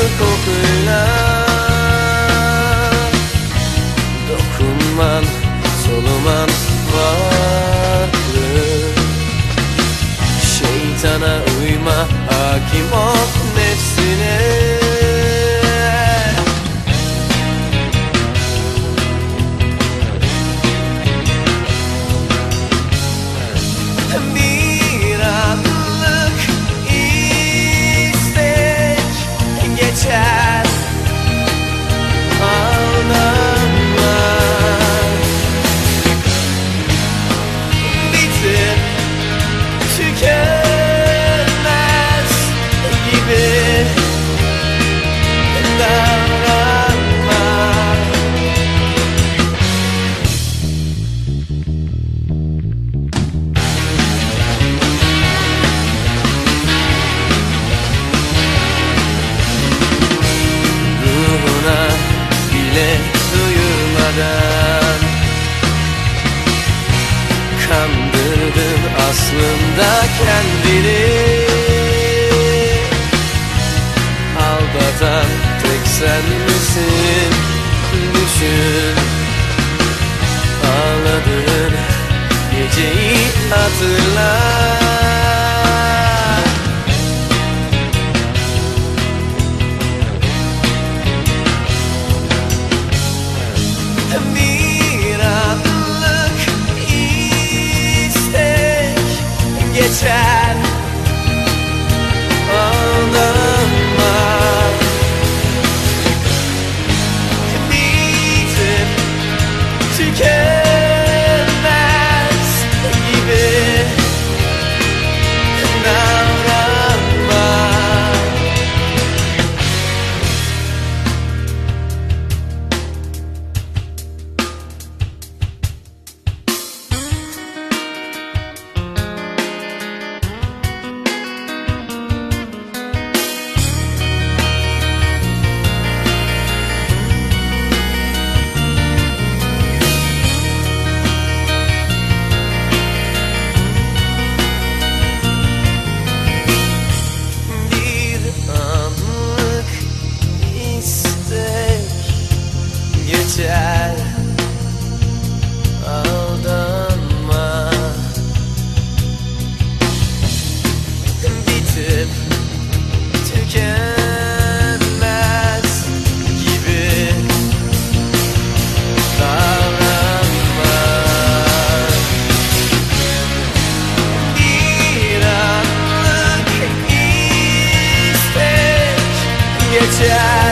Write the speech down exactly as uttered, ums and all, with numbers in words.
kokuyla dokunman, soluman varlık. Şeytana uyma, hakim ol nefsine. Bir anlık istek geçer, aldanma. Bitip tükenmez gibi davranma. Ruhuna bile duyurmadan kandırdın aslında kendini. Aldatan tek sen misin? Düşün, ağladığın geceyi hatırla. Bir anlık istek geçer, aldanma. Bitip tükenmez gibi davranma. Bir anlık istek geçer, aldanma. Bitip tükenmez gibi davranma. Bir anlık istek geçer,